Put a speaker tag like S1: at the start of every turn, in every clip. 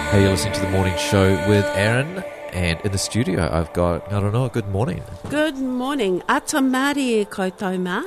S1: Hey, you're listening to The Morning Show with Aaron, and in the studio I've got, I don't know, good morning.
S2: Good morning. Atamari koutou mā.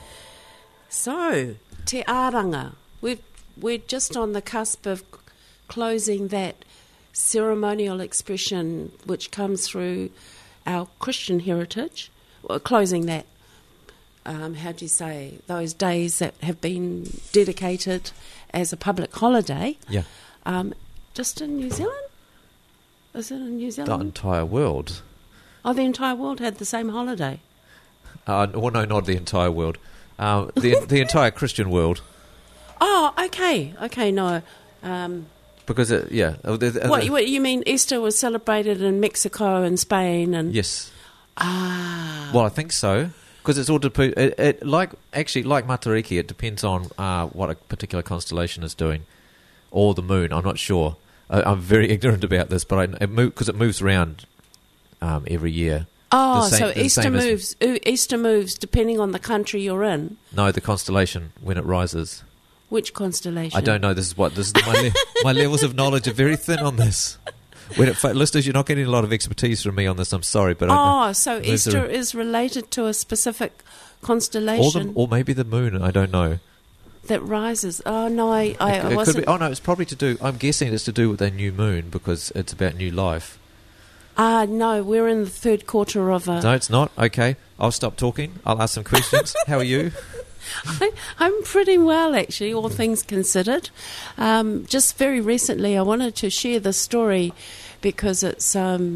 S2: So, te āranga. We're just on the cusp of closing that ceremonial expression which comes through our Christian heritage. Well, closing that, how do you say, those days that have been dedicated as a public holiday.
S1: Yeah.
S2: Just in New Zealand? Is it in New Zealand?
S1: The entire world.
S2: Oh, the entire world had the same holiday.
S1: Well, no, not the entire world. The entire Christian world.
S2: Oh, okay, no.
S1: Because,
S2: What you mean? Easter was celebrated in Mexico and Spain, and
S1: yes.
S2: Ah.
S1: Well, I think so. Because it's all like Matariki, it depends on what a particular constellation is doing, or the moon. I'm not sure. I'm very ignorant about this, but because it moves around every year.
S2: Oh, so Easter moves depending on the country you're in.
S1: No, the constellation when it rises.
S2: Which constellation?
S1: I don't know. This is my levels of knowledge are very thin on this. Listeners, you're not getting a lot of expertise from me on this. I'm sorry, but
S2: so Easter is related to a specific constellation,
S1: or maybe the moon. I don't know.
S2: That rises. Oh no, I
S1: it
S2: wasn't.
S1: Could be, it's probably to do. I'm guessing it's to do with a new moon because it's about new life.
S2: No, we're in the third quarter of a...
S1: No, it's not. Okay, I'll stop talking. I'll ask some questions. How are you?
S2: I'm pretty well, actually, all things considered. Just very recently, I wanted to share this story because it's,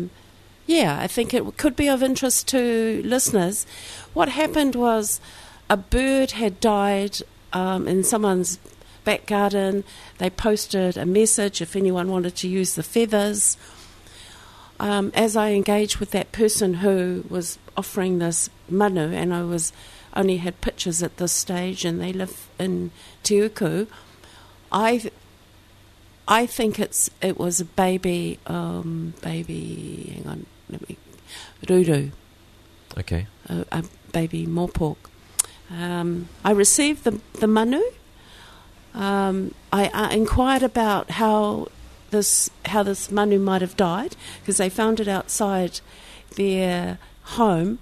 S2: I think it could be of interest to listeners. What happened was a bird had died in someone's back garden. They posted a message if anyone wanted to use the feathers. As I engaged with that person who was offering this manu, and I only had pictures at this stage, and they live in Te Uku, I think it was a baby, hang on, ruru.
S1: Okay.
S2: A baby mopok. I received the manu. I inquired about how this manu might have died, because they found it outside their home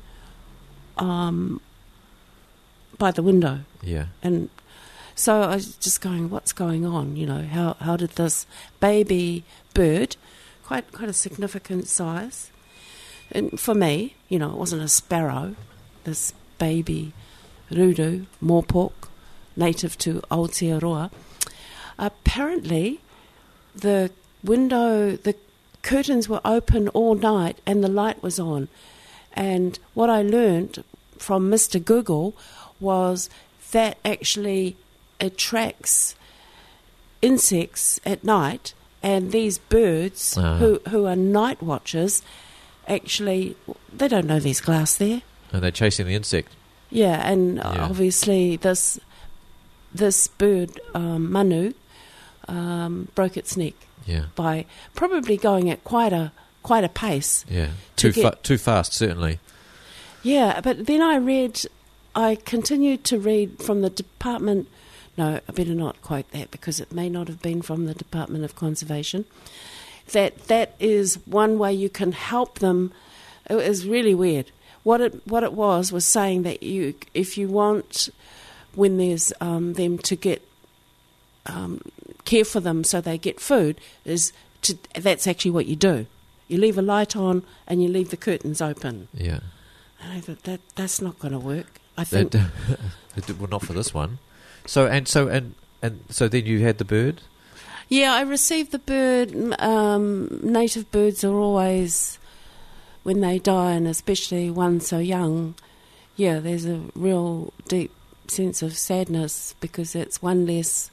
S2: by the window.
S1: Yeah.
S2: And so I was just going, what's going on? You know, how did this baby bird, quite a significant size, and for me, you know, it wasn't a sparrow, this baby ruru, mopok, native to Aotearoa. Apparently, the curtains were open all night and the light was on. And what I learned from Mr. Google was that actually attracts insects at night, and these birds who are night watchers, actually, they don't know there's glass there.
S1: And they're chasing the insect.
S2: Yeah, and obviously this bird, manu, broke its neck.
S1: Yeah.
S2: By probably going at quite a pace.
S1: Yeah. Too fast, certainly.
S2: Yeah, but then I continued to read from the Department. No, I better not quote that because it may not have been from the Department of Conservation. That is one way you can help them. It was really weird. What it was saying that if you want, when there's them to get care for them so they get food, that's actually what you do. You leave a light on and you leave the curtains open.
S1: Yeah.
S2: And I thought that's not going to work. I think
S1: well, not for this one. So then you had the bird.
S2: Yeah, I received the bird. Native birds are always, when they die, and especially one so young, yeah, there's a real deep sense of sadness because it's one less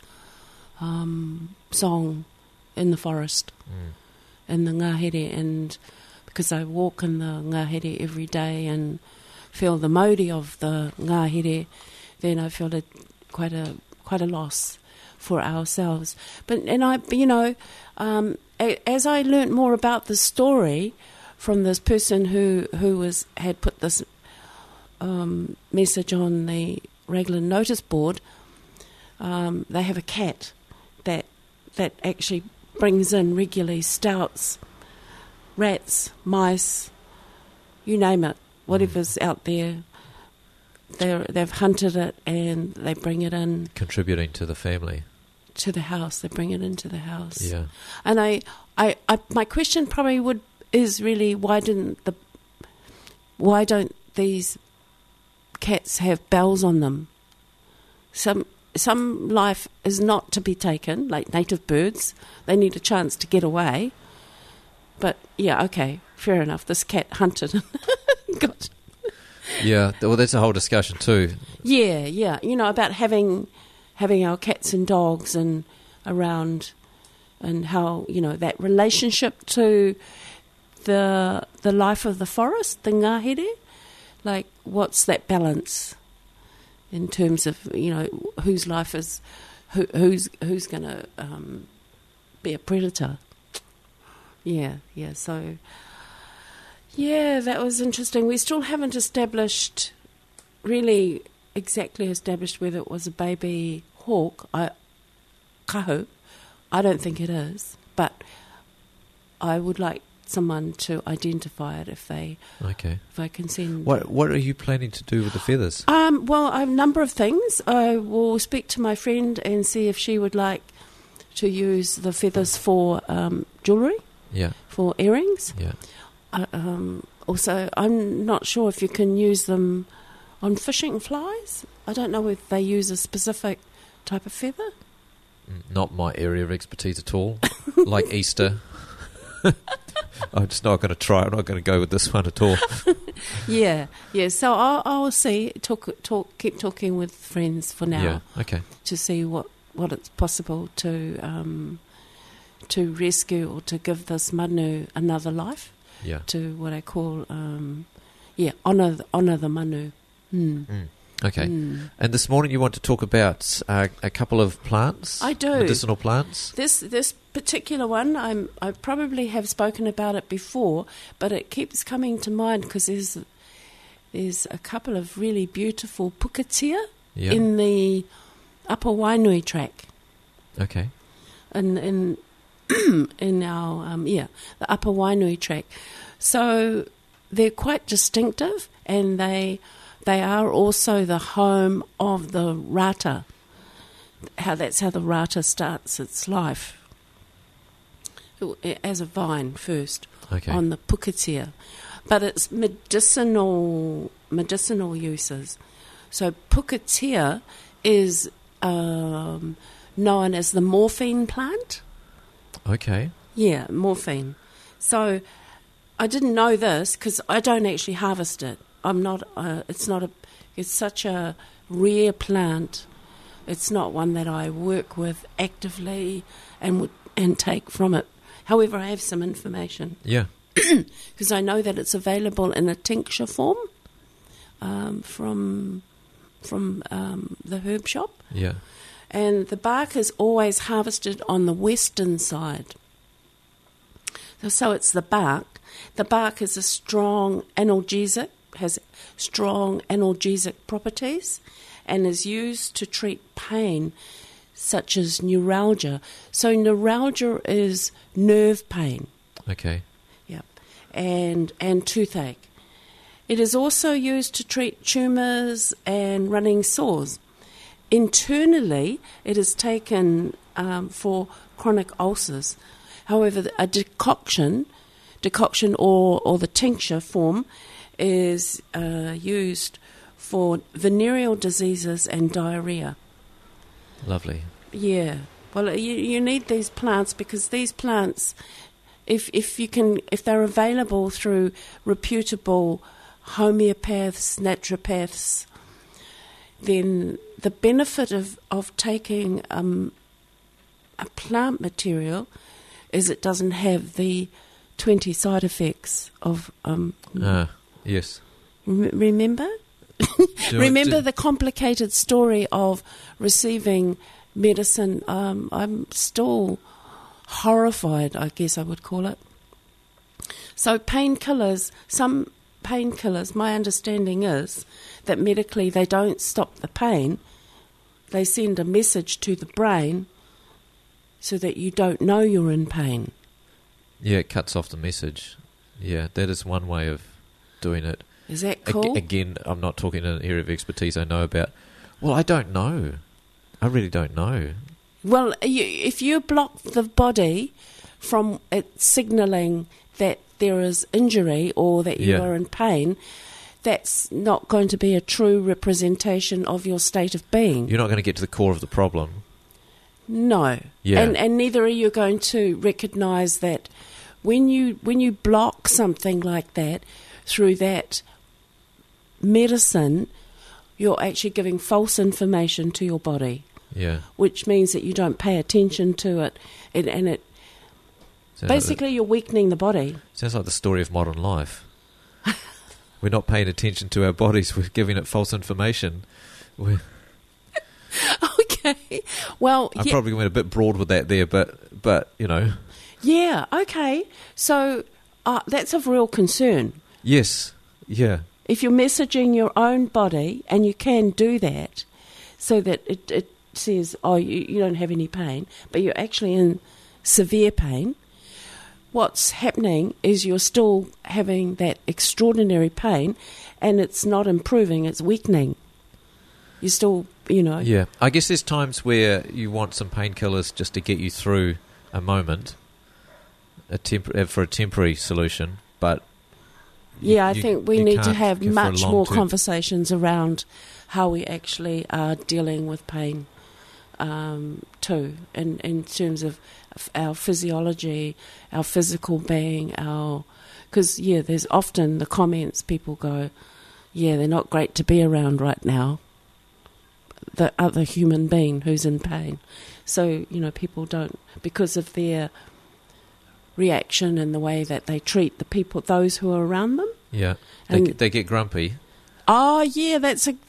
S2: song in the forest, in the ngahere, and because I walk in the ngahere every day and feel the mauri of the ngahere, then I feel it quite a loss for ourselves. But as I learnt more about the story from this person who had put this message on the Raglan notice board, they have a cat that actually brings in regularly stouts, rats, mice, you name it, whatever's out there. They've hunted it and they bring it in.
S1: Contributing to the family.
S2: To the house. They bring it into the house.
S1: Yeah.
S2: And I my question probably is really why don't these cats have bells on them? Some life is not to be taken, like native birds. They need a chance to get away. But yeah, okay, fair enough. This cat hunted. God.
S1: Yeah, well, that's a whole discussion too.
S2: Yeah, you know, about having our cats and dogs and around, and how, you know, that relationship to the life of the forest, the ngahere, like what's that balance in terms of, you know, whose life is who's going to be a predator. Yeah, so yeah, that was interesting. We still haven't really exactly established whether it was a baby hawk. Kahu. I don't think it is, but I would like someone to identify it if I can send.
S1: What are you planning to do with the feathers?
S2: Well, I have a number of things. I will speak to my friend and see if she would like to use the feathers for jewellery.
S1: Yeah.
S2: For earrings.
S1: Yeah.
S2: Also, I'm not sure if you can use them on fishing flies. I don't know if they use a specific type of feather.
S1: Not my area of expertise at all. Like Easter. I'm just not going to try. I'm not going to go with this one at all.
S2: Yeah. So I'll see. Keep talking with friends for now.
S1: Yeah. Okay.
S2: To see what it's possible to rescue or to give this manu another life.
S1: Yeah.
S2: To what I call honour the manu.
S1: Okay. And this morning you want to talk about a couple of plants.
S2: I do.
S1: Medicinal plants.
S2: This particular one, I probably have spoken about it before, but it keeps coming to mind because there's a couple of really beautiful pukatia in the Upper Wainui track.
S1: Okay.
S2: In our the Upper Wainui track. So they're quite distinctive, and they are also the home of the rata. That's how the rata starts its life, as a vine first on the pukatia, but it's medicinal uses. So pukatia is known as the morphine plant. Okay. Yeah, morphine. So I didn't know this because I don't actually harvest it. I'm not. It's such a rare plant. It's not one that I work with actively and take from it. However, I have some information. Yeah. Because I know that it's available in a tincture form from the herb shop. Yeah. And the bark is always harvested on the western side. So it's the bark. The bark is a strong analgesic, has strong analgesic properties, and is used to treat pain such as neuralgia. So neuralgia is nerve pain. Okay. Yep. And toothache. It is also used to treat tumours and running sores. Internally, it is taken for chronic ulcers. However, a decoction or the tincture form is used for venereal diseases and diarrhea. Lovely. Yeah. Well, you need these plants because these plants, if they're available through reputable homeopaths, naturopaths, then the benefit of taking a plant material is it doesn't have the 20 side effects of... yes. Remember? Remember the complicated story of receiving medicine? I'm still horrified, I guess I would call it. So painkillers, some painkillers, my understanding is that medically they don't stop the pain. They send a message to the brain so that you don't know you're in pain.
S1: Yeah, it cuts off the message. Yeah, that is one way of doing it.
S2: Is that cool?
S1: Again, I'm not talking in an area of expertise I know about. Well, I don't know. I really don't know.
S2: Well, if you block the body from it signalling that there is injury or that you are in pain, that's not going to be a true representation of your state of being.
S1: You're not going to get to the core of the problem.
S2: No.
S1: Yeah.
S2: And neither are you going to recognise that when you block something like that through that medicine, you're actually giving false information to your body.
S1: Yeah.
S2: Which means that you don't pay attention to it, and it basically you're weakening the body.
S1: Sounds like the story of modern life. We're not paying attention to our bodies. We're giving it false information.
S2: Okay. Well,
S1: I probably went a bit broad with that there, but you know.
S2: Yeah. Okay. So that's of real concern.
S1: Yes. Yeah.
S2: If you're messaging your own body, and you can do that, so that it says, "Oh, you don't have any pain," but you're actually in severe pain. What's happening is you're still having that extraordinary pain, and it's not improving, it's weakening. You're still,
S1: Yeah, I guess there's times where you want some painkillers just to get you through a moment, for a temporary solution, but...
S2: I think we need to have much more conversations around how we actually are dealing with pain too, in terms of our physiology, our physical being, because there's often the comments people go, they're not great to be around right now, the other human being who's in pain. So, people don't, because of their reaction and the way that they treat the people, those who are around them.
S1: Yeah, they get grumpy.
S2: Oh, yeah, that's a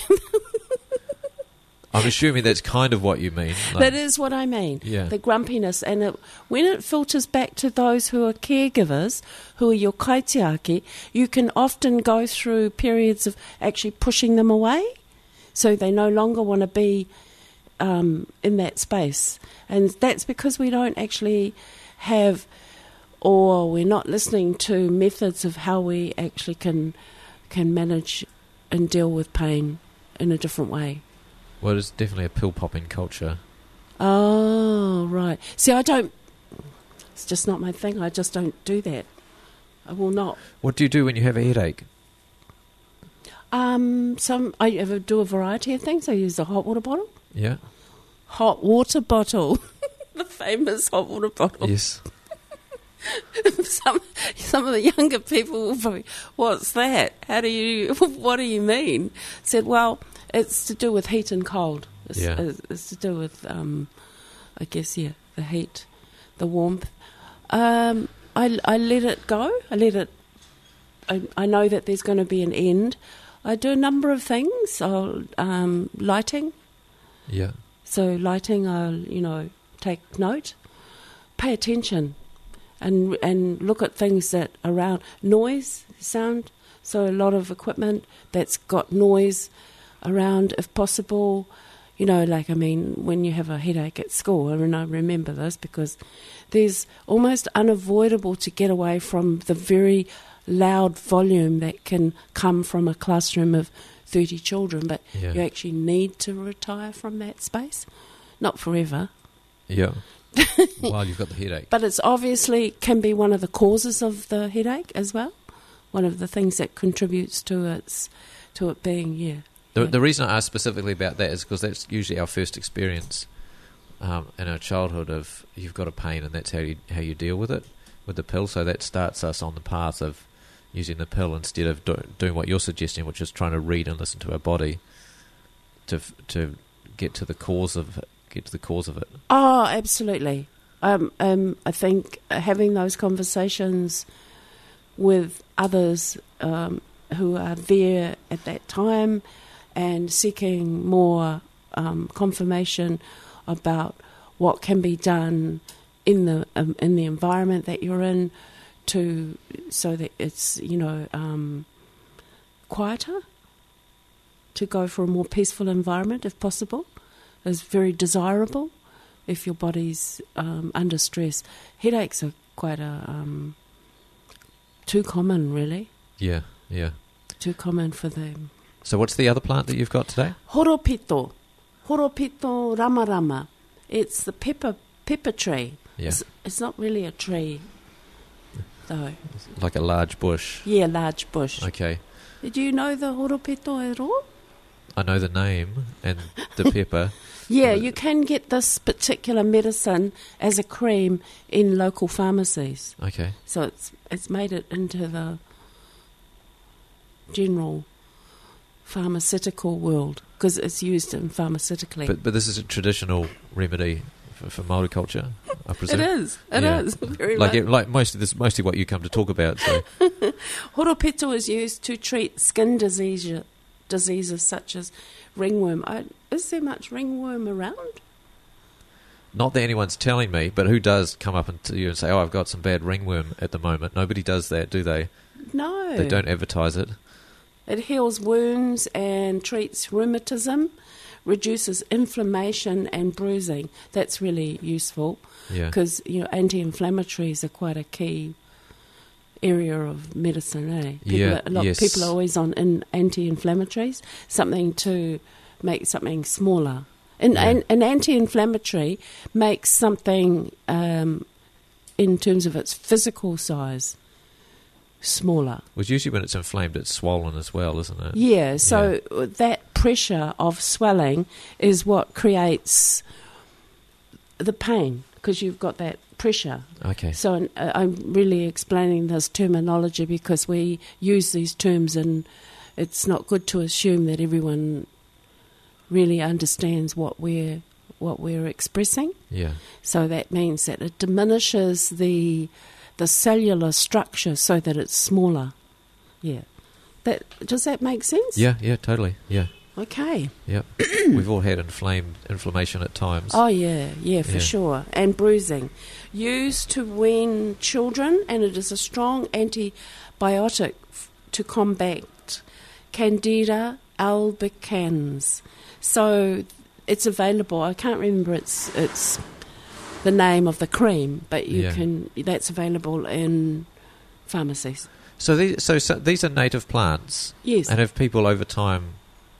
S1: I'm assuming that's kind of what you mean.
S2: That is what I mean.
S1: Yeah.
S2: The grumpiness. And when it filters back to those who are caregivers, who are your kaitiaki, you can often go through periods of actually pushing them away. So they no longer want to be in that space. And that's because we don't actually have, or we're not listening to methods of how we actually can manage and deal with pain in a different way.
S1: Well, it's definitely a pill-popping culture.
S2: Oh, right. See, it's just not my thing. I just don't do that. I will not.
S1: What do you do when you have a headache?
S2: I ever do a variety of things. I use a hot water bottle.
S1: Yeah.
S2: Hot water bottle. The famous hot water bottle.
S1: Yes.
S2: Some of the younger people will be, what's that? What do you mean? Said, well, it's to do with heat and cold. It's to do with, I guess, the heat, the warmth. I let it go. I know that there's going to be an end. I do a number of things. Lighting.
S1: Yeah. So
S2: lighting, I'll, take note, pay attention, and look at things that are around. Noise, sound. So a lot of equipment that's got noise around, if possible. When you have a headache at school, and I remember this because there's almost unavoidable to get away from the very loud volume that can come from a classroom of 30 children, but you actually need to retire from that space. Not forever.
S1: Yeah. While you've got the headache.
S2: But it's obviously can be one of the causes of the headache as well. One of the things that contributes to it being,
S1: The reason I ask specifically about that is because that's usually our first experience in our childhood of you've got a pain, and that's how you deal with it, with the pill. So that starts us on the path of using the pill instead of doing what you're suggesting, which is trying to read and listen to our body to get to the cause of it.
S2: Oh, absolutely. I think having those conversations with others who are there at that time and seeking more confirmation about what can be done in the environment that you're in, so that it's quieter, to go for a more peaceful environment if possible, is very desirable if your body's under stress. Headaches are quite too common, really.
S1: Yeah, yeah.
S2: Too common for them.
S1: So what's the other plant that you've got today?
S2: Horopito ramarama. It's the pepper tree.
S1: Yeah.
S2: It's not really a tree, though.
S1: It's like a large bush.
S2: Yeah, large bush.
S1: Okay.
S2: Do you know the horopito at all?
S1: I know the name and the pepper.
S2: Yeah, you can get this particular medicine as a cream in local pharmacies.
S1: Okay.
S2: So it's made it into the general pharmaceutical world because it's used in pharmaceutically.
S1: But this is a traditional remedy for Māori culture, I presume.
S2: It is. It is very much.
S1: Like mostly what you come to talk about. So.
S2: Horopito is used to treat skin diseases such as ringworm. Is there much ringworm around?
S1: Not that anyone's telling me, but who does come up to you and say, "Oh, I've got some bad ringworm at the moment"? Nobody does that, do they?
S2: No.
S1: They don't advertise it.
S2: It heals wounds and treats rheumatism, reduces inflammation and bruising. That's really useful
S1: Yeah.
S2: because anti-inflammatories are quite a key area of medicine. A lot of people are always on anti-inflammatories, something to make something smaller. And an anti-inflammatory makes something in terms of its physical size smaller.
S1: Well, usually when it's inflamed, it's swollen as well, isn't it?
S2: Yeah, so that pressure of swelling is what creates the pain because you've got that pressure.
S1: Okay.
S2: So I'm really explaining this terminology because we use these terms and it's not good to assume that everyone really understands what we're expressing.
S1: Yeah.
S2: So that means that it diminishes the cellular structure so that it's smaller. Yeah. Does that make sense?
S1: Yeah, totally. Yeah.
S2: Okay.
S1: Yep. We've all had inflammation at times.
S2: Oh, yeah, for sure. And bruising. Used to wean children, and it is a strong antibiotic to combat Candida albicans. So it's available. I can't remember it's the name of the cream, but that's available in pharmacies.
S1: So these are native plants.
S2: Yes.
S1: And have people over time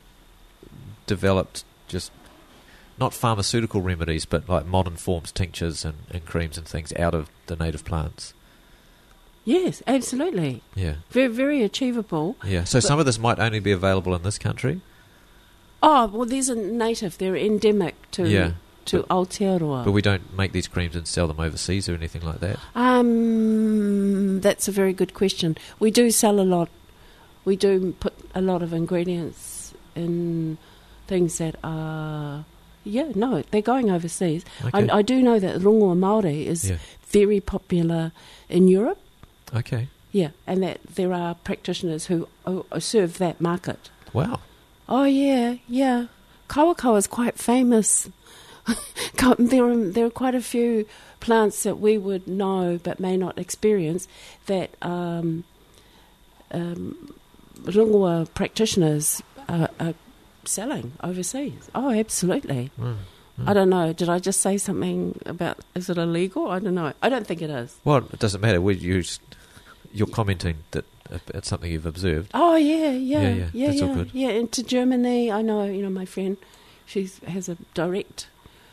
S1: developed just not pharmaceutical remedies, but like modern forms, tinctures and creams and things out of the native plants?
S2: Yes, absolutely.
S1: Yeah.
S2: Very, very achievable.
S1: Yeah. So some of this might only be available in this country?
S2: Oh, well, these are native. They're endemic to Aotearoa.
S1: But we don't make these creams and sell them overseas or anything like that?
S2: That's a very good question. We do sell a lot. We do put a lot of ingredients in things that are... Yeah, no, they're going overseas.
S1: Okay.
S2: I do know that rongoa Māori is very popular in Europe.
S1: Okay.
S2: Yeah, and that there are practitioners who serve that market.
S1: Wow.
S2: Oh, yeah. Kawakawa is quite famous. There are quite a few plants that we would know but may not experience that rongoa practitioners are selling overseas. Oh, absolutely. I don't know. Did I just say something about, is it illegal? I don't know. I don't think it is.
S1: Well, it doesn't matter. You're commenting that it's something you've observed.
S2: Oh, yeah.
S1: That's all good.
S2: Yeah, and to Germany, I know, my friend, she has a direct,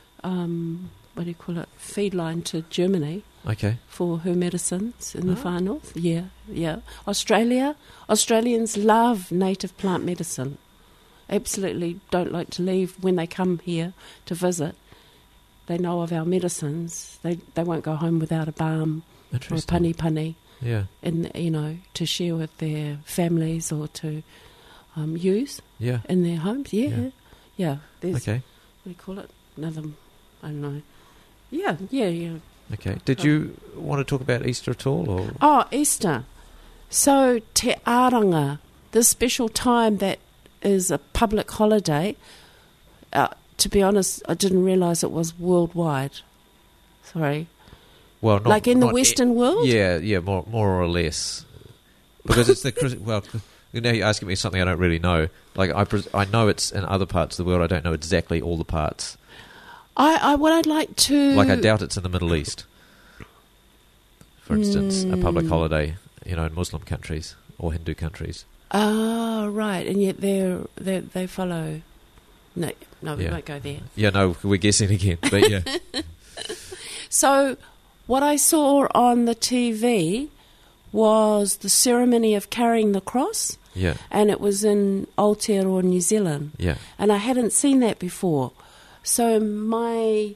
S2: feed line to Germany.
S1: Okay.
S2: For her medicines in the far north. Yeah. Australians love native plant medicine. Absolutely don't like to leave when they come here to visit. They know of our medicines. They won't go home without a balm or a pani.
S1: Yeah.
S2: And to share with their families or to use in their homes. Yeah. There's,
S1: okay.
S2: What do you call it? Another, I don't know. Yeah.
S1: Okay. Did you want to talk about Easter at all? Or?
S2: Oh, Easter. So Te Aranga, this special time that is a public holiday. To be honest, I didn't realise it was worldwide. Sorry.
S1: Well, not,
S2: like in the
S1: not
S2: Western world?
S1: Yeah, more or less. Because it's now you're asking me something I don't really know. Like I know it's in other parts of the world. I don't know exactly all the parts.
S2: What I'd like to...
S1: Like, I doubt it's in the Middle East, for instance, a public holiday, in Muslim countries or Hindu countries.
S2: Oh, right, and yet they follow... No, we won't go there.
S1: Yeah, no, we're guessing again, but yeah.
S2: So, what I saw on the TV was the ceremony of carrying the cross.
S1: Yeah.
S2: And it was in Aotearoa, New Zealand.
S1: Yeah.
S2: And I hadn't seen that before. So my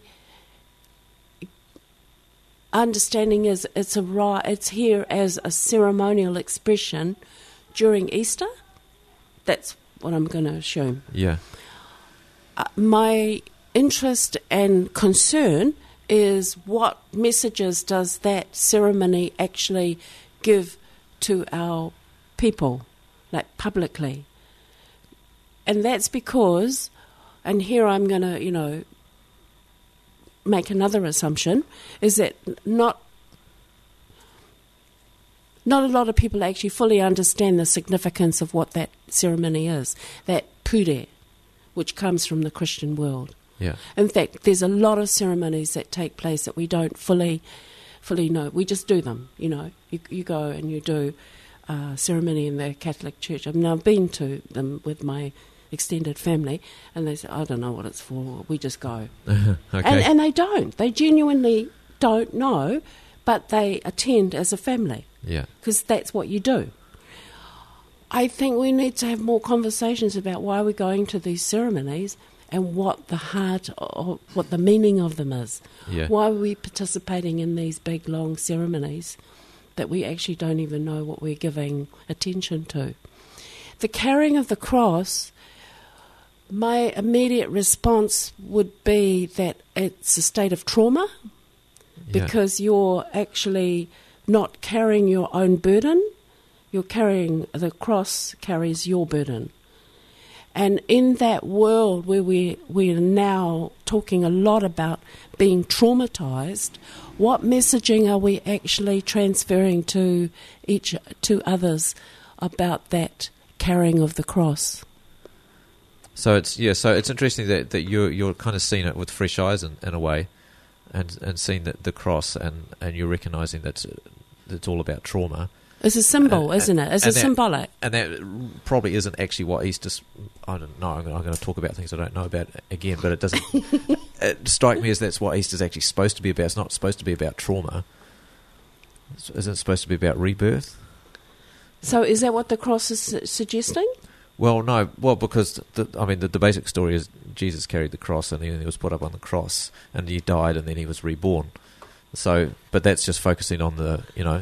S2: understanding is it's here as a ceremonial expression during Easter. That's what I'm going to assume.
S1: Yeah.
S2: My interest and concern is what messages does that ceremony actually give to our people, like publicly. And that's because, and here I'm going to, make another assumption, is that not a lot of people actually fully understand the significance of what that ceremony is, that pure, which comes from the Christian world.
S1: Yeah.
S2: In fact, there's a lot of ceremonies that take place that we don't fully know. We just do them, You go and you do ceremony in the Catholic Church. I mean, I've been to them with my extended family, and they say, I don't know what it's for. We just go.
S1: Okay.
S2: And they don't. They genuinely don't know, but they attend as a family.
S1: Yeah.
S2: Because that's what you do. I think we need to have more conversations about why we're going to these ceremonies and what the heart or what the meaning of them is.
S1: Yeah.
S2: Why are we participating in these big, long ceremonies that we actually don't even know what we're giving attention to? The carrying of the cross, my immediate response would be that it's a state of trauma because you're actually not carrying your own burden. You're carrying, the cross carries your burden. And in that world where we're now talking a lot about being traumatized, what messaging are we actually transferring to others about that carrying of the cross?
S1: So it's interesting that you're kind of seeing it with fresh eyes in a way, and seeing the cross and you're recognising that it's all about trauma.
S2: It's a symbol, isn't it? It's symbolic.
S1: And that probably isn't actually what Easter's... I don't know, I'm going to talk about things I don't know about again, but it doesn't... it strikes me as that's what Easter's actually supposed to be about. It's not supposed to be about trauma. Isn't it supposed to be about rebirth?
S2: So is that what the cross is suggesting?
S1: Well, no. Well, because, the basic story is Jesus carried the cross and then he was put up on the cross and he died and then he was reborn. So, but that's just focusing on the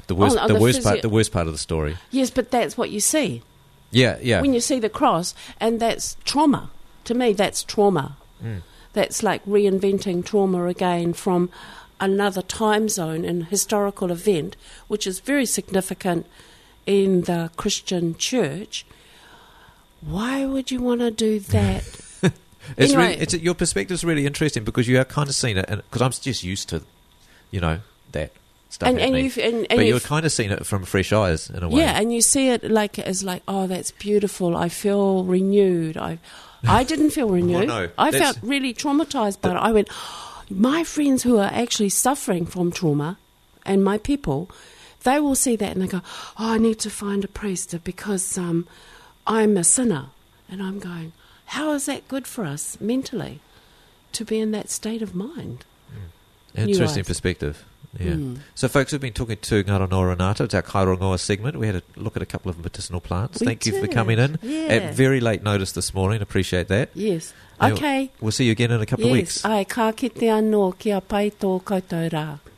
S1: worst part of the story.
S2: Yes, but that's what you see.
S1: Yeah, yeah.
S2: When you see the cross, and that's trauma. To me, that's trauma.
S1: Mm.
S2: That's like reinventing trauma again from another time zone and historical event, which is very significant in the Christian church. Why would you want to do that?
S1: Your perspective's really interesting because you are kind of seeing it, because I'm just used to, that stuff happening. But you're kind of seeing it from fresh eyes in a way.
S2: Yeah, and you see it as oh, that's beautiful. I feel renewed. I didn't feel renewed.
S1: Oh, no,
S2: I felt really traumatized by it. I went, my friends who are actually suffering from trauma, and my people, they will see that and they go, I need to find a priest because I'm a sinner. And I'm going, how is that good for us mentally to be in that state of mind?
S1: Interesting perspective. Yeah. So, folks, we've been talking to Ngāra Noa Renata. It's our Kairongoa segment. We had a look at a couple of medicinal plants. Thank you for coming in at very late notice this morning. Appreciate that.
S2: Yes.
S1: And
S2: okay.
S1: We'll see you again in a couple of weeks.
S2: Yes. Ai, ka kite anō kia pai tō koutou rā.